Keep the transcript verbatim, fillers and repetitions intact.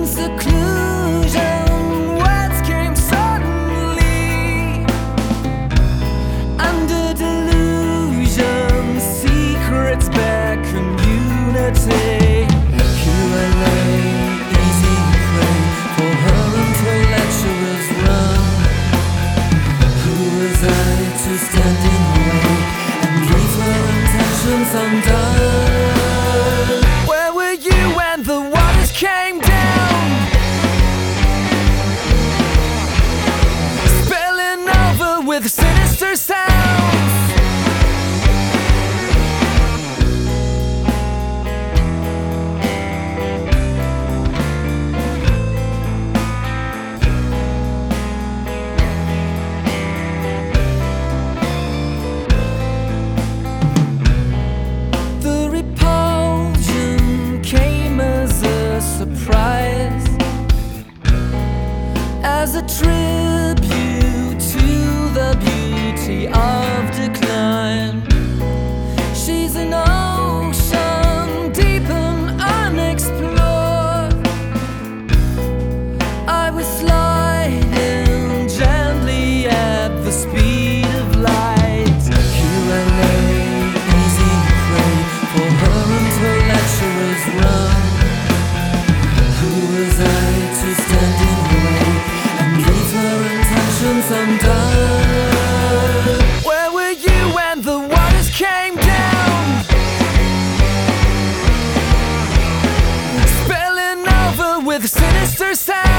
in seclusion, words came suddenly. Under delusion, secrets bear community. Here I lay, easy prey for her until lecturers run. Who was I to stand in the way and leave her intentions undone? Where were you when the waters came down, spilling over with sinister sounds? The repulsion came as a surprise, as a tribute to the beauty of decline. She's an ocean deep and unexplored. I was sliding gently at the speed of light. Here I lay, easy prey for her until lecturers run. Who was I to stand in the way and leave her intentions undone? Where were you when the waters came down, spilling over with sinister sound?